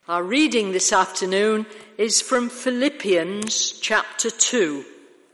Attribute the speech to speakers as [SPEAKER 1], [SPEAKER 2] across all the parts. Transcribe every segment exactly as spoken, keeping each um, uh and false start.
[SPEAKER 1] Our reading this afternoon is from Philippians chapter two.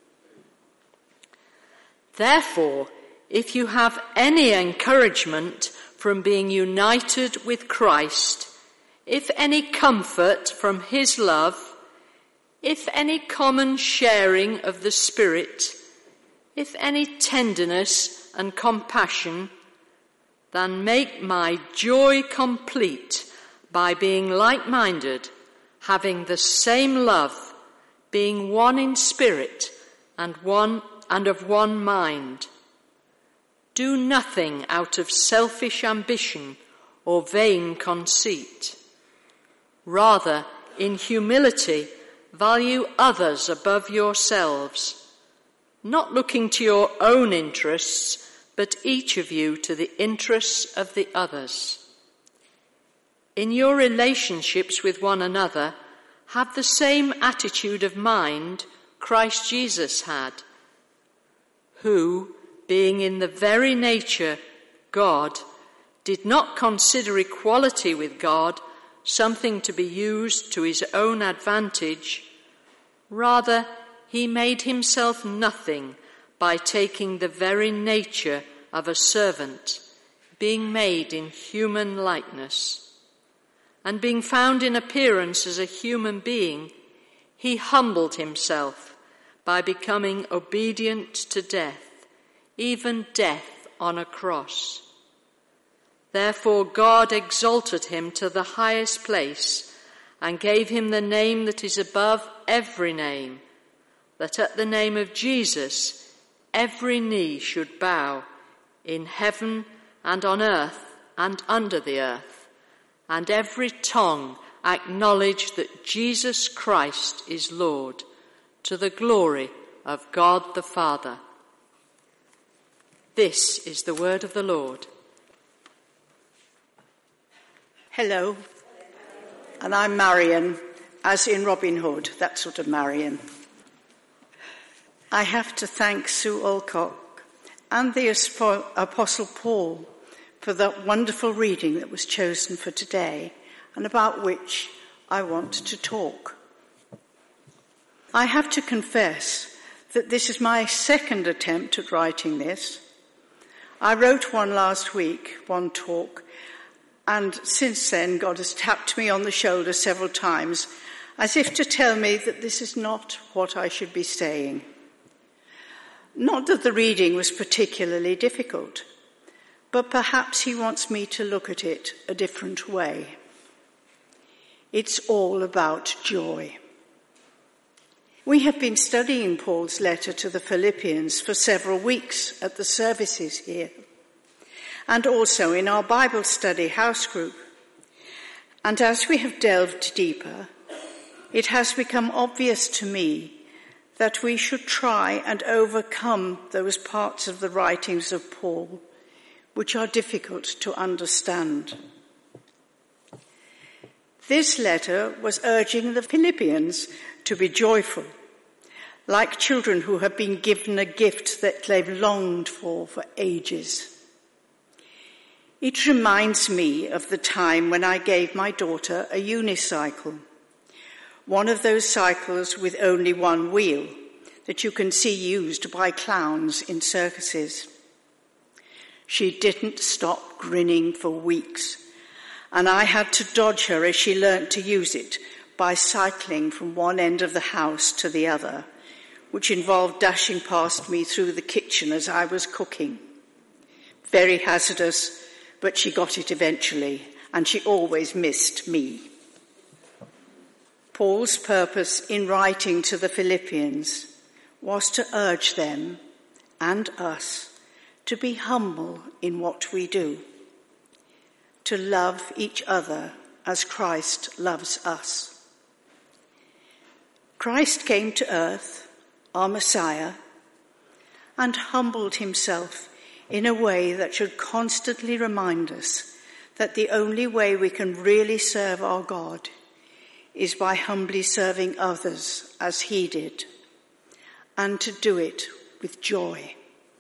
[SPEAKER 1] Therefore, if you have any encouragement from being united with Christ, if any comfort from his love, if any common sharing of the Spirit, if any tenderness and compassion, then make my joy complete by being like-minded, having the same love, being one in spirit and one and of one mind. Do nothing out of selfish ambition or vain conceit. Rather, in humility, value others above yourselves, not looking to your own interests, but each of you to the interests of the others. In your relationships with one another, have the same attitude of mind Christ Jesus had, who, being in the very nature God, did not consider equality with God something to be used to his own advantage. Rather, he made himself nothing by taking the very nature of a servant, being made in human likeness. And being found in appearance as a human being, he humbled himself by becoming obedient to death, even death on a cross. Therefore God exalted him to the highest place and gave him the name that is above every name, that at the name of Jesus every knee should bow, in heaven and on earth and under the earth, and every tongue acknowledge that Jesus Christ is Lord, to the glory of God the Father. This is the word of the Lord.
[SPEAKER 2] Hello, and I'm Marion, as in Robin Hood, that sort of Marion. I have to thank Sue Alcock and the Apostle Paul for that wonderful reading that was chosen for today and about which I want to talk. I have to confess that this is my second attempt at writing this. I wrote one last week, one talk, and since then God has tapped me on the shoulder several times as if to tell me that this is not what I should be saying. Not that the reading was particularly difficult, but perhaps he wants me to look at it a different way. It's all about joy. We have been studying Paul's letter to the Philippians for several weeks at the services here, and also in our Bible study house group. And as we have delved deeper, it has become obvious to me that we should try and overcome those parts of the writings of Paul which are difficult to understand. This letter was urging the Philippians to be joyful, like children who have been given a gift that they've longed for for ages. It reminds me of the time when I gave my daughter a unicycle, one of those cycles with only one wheel that you can see used by clowns in circuses. She didn't stop grinning for weeks, and I had to dodge her as she learnt to use it by cycling from one end of the house to the other, which involved dashing past me through the kitchen as I was cooking. Very hazardous, but she got it eventually, and she always missed me. Paul's purpose in writing to the Philippians was to urge them and us to be humble in what we do, to love each other as Christ loves us. Christ came to earth, our Messiah, and humbled himself in a way that should constantly remind us that the only way we can really serve our God is by humbly serving others as he did, and to do it with joy.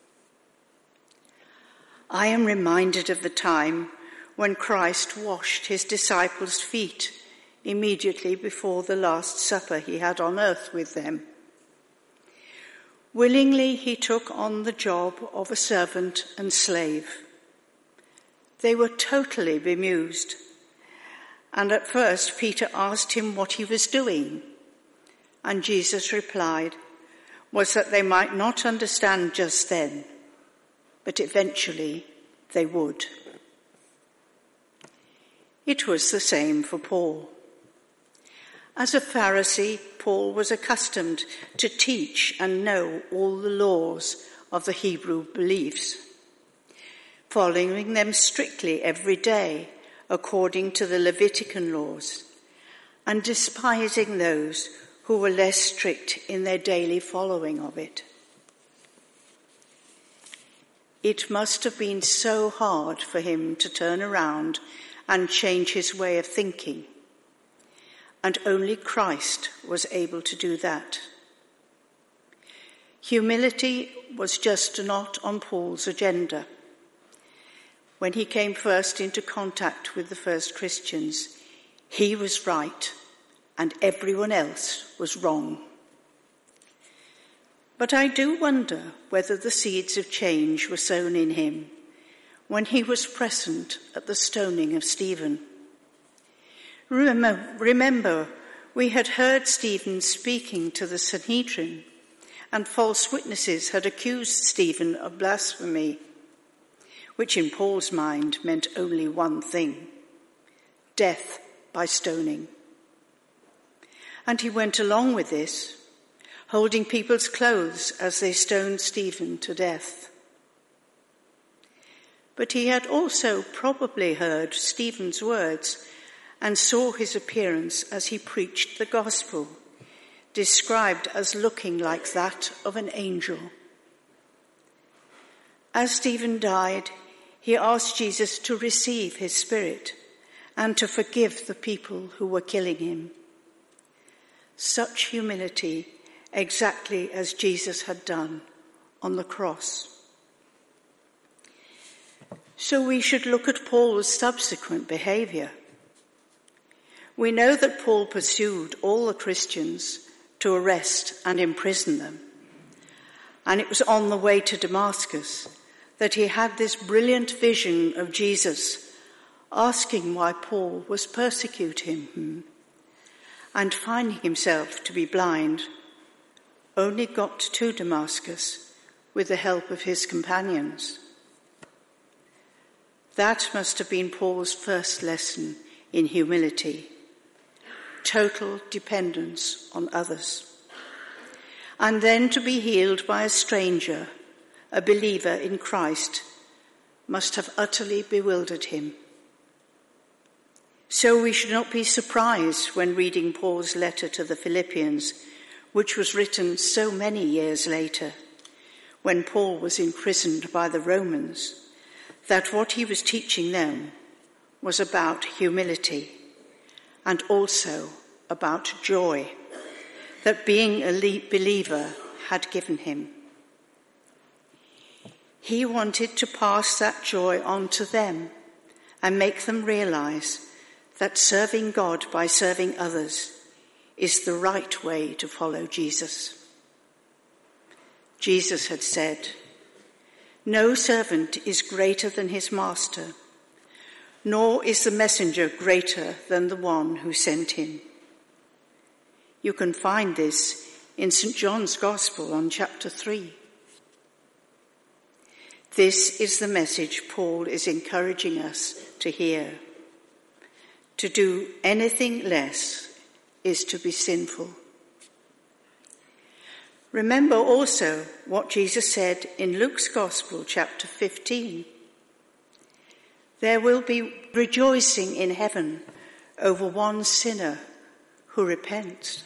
[SPEAKER 2] I am reminded of the time when Christ washed his disciples' feet immediately before the Last Supper he had on earth with them. Willingly he took on the job of a servant and slave. They were totally bemused, and at first Peter asked him what he was doing, and Jesus replied, was that they might not understand just then, but eventually they would. It was the same for Paul. As a Pharisee, Paul was accustomed to teach and know all the laws of the Hebrew beliefs, following them strictly every day according to the Levitican laws, and despising those who were less strict in their daily following of it. It must have been so hard for him to turn around and change his way of thinking, and only Christ was able to do that. Humility was just not on Paul's agenda. When he came first into contact with the first Christians, he was right and everyone else was wrong. But I do wonder whether the seeds of change were sown in him when he was present at the stoning of Stephen. Remember, remember, we had heard Stephen speaking to the Sanhedrin, and false witnesses had accused Stephen of blasphemy, which in Paul's mind meant only one thing: death by stoning. And he went along with this, holding people's clothes as they stoned Stephen to death. But he had also probably heard Stephen's words and saw his appearance as he preached the gospel, described as looking like that of an angel. As Stephen died, he asked Jesus to receive his spirit and to forgive the people who were killing him. Such humility, exactly as Jesus had done on the cross. So we should look at Paul's subsequent behavior. We know that Paul pursued all the Christians to arrest and imprison them. And it was on the way to Damascus that he had this brilliant vision of Jesus, asking why Paul was persecuting him, and finding himself to be blind, only got to Damascus with the help of his companions. That must have been Paul's first lesson in humility, total dependence on others. And then to be healed by a stranger, a believer in Christ, must have utterly bewildered him. So we should not be surprised when reading Paul's letter to the Philippians, which was written so many years later, when Paul was imprisoned by the Romans, that what he was teaching them was about humility and also about joy that being a believer had given him. He wanted to pass that joy on to them and make them realize that serving God by serving others is the right way to follow Jesus. Jesus had said, "No servant is greater than his master, nor is the messenger greater than the one who sent him." You can find this in Saint John's Gospel on chapter three. This is the message Paul is encouraging us to hear. To do anything less is to be sinful. Remember also what Jesus said in Luke's Gospel, chapter fifteen. There will be rejoicing in heaven over one sinner who repents.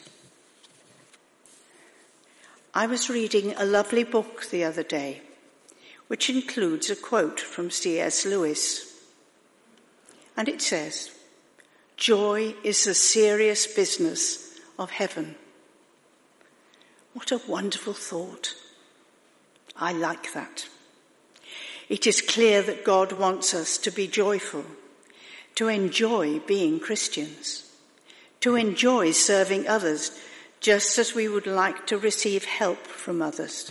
[SPEAKER 2] I was reading a lovely book the other day, which includes a quote from C S Lewis. And it says, "Joy is the serious business of heaven." What a wonderful thought. I like that. It is clear that God wants us to be joyful, to enjoy being Christians, to enjoy serving others, just as we would like to receive help from others.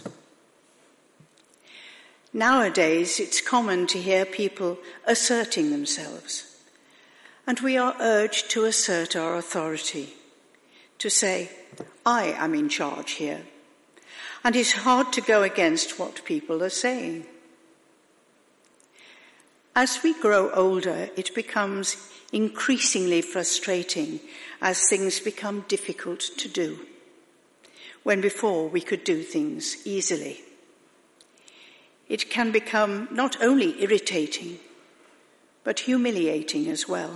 [SPEAKER 2] Nowadays, it's common to hear people asserting themselves, and we are urged to assert our authority, to say, I am in charge here, and it's hard to go against what people are saying. As we grow older, it becomes increasingly frustrating as things become difficult to do, when before we could do things easily. It can become not only irritating, but humiliating as well.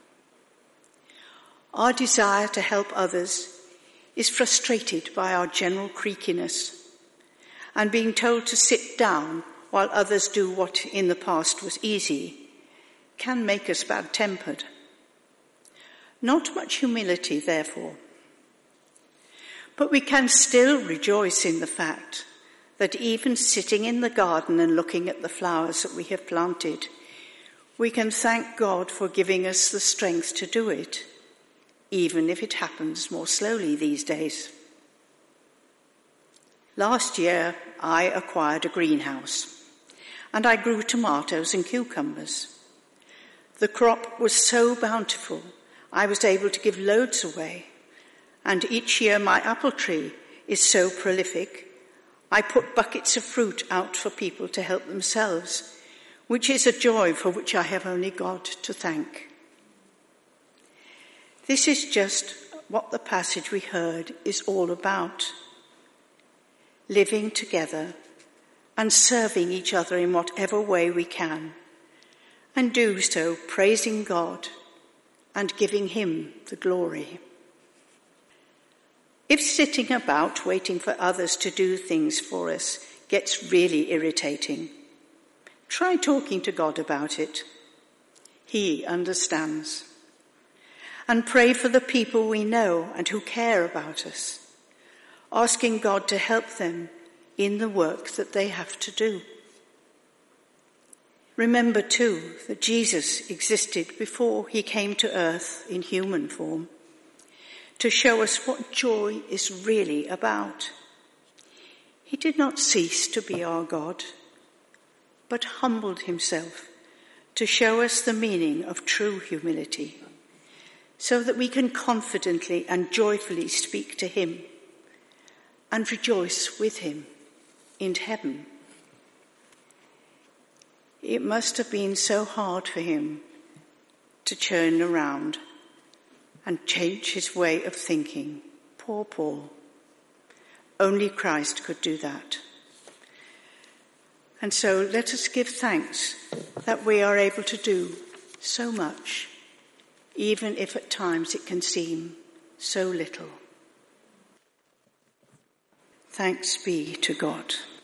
[SPEAKER 2] Our desire to help others is frustrated by our general creakiness, and being told to sit down while others do what in the past was easy can make us bad-tempered. Not much humility, therefore. But we can still rejoice in the fact that even sitting in the garden and looking at the flowers that we have planted, we can thank God for giving us the strength to do it, even if it happens more slowly these days. Last year, I acquired a greenhouse, and I grew tomatoes and cucumbers. The crop was so bountiful, I was able to give loads away, and each year my apple tree is so prolific, I put buckets of fruit out for people to help themselves, which is a joy for which I have only God to thank. This is just what the passage we heard is all about. Living together and serving each other in whatever way we can, and do so praising God and giving him the glory. If sitting about waiting for others to do things for us gets really irritating, try talking to God about it. He understands. And pray for the people we know and who care about us, asking God to help them in the work that they have to do. Remember, too, that Jesus existed before he came to earth in human form, to show us what joy is really about. He did not cease to be our God, but humbled himself to show us the meaning of true humility, so that we can confidently and joyfully speak to him and rejoice with him in heaven. It must have been so hard for him to turn around and change his way of thinking. Poor Paul. Only Christ could do that. And so let us give thanks that we are able to do so much, even if at times it can seem so little. Thanks be to God.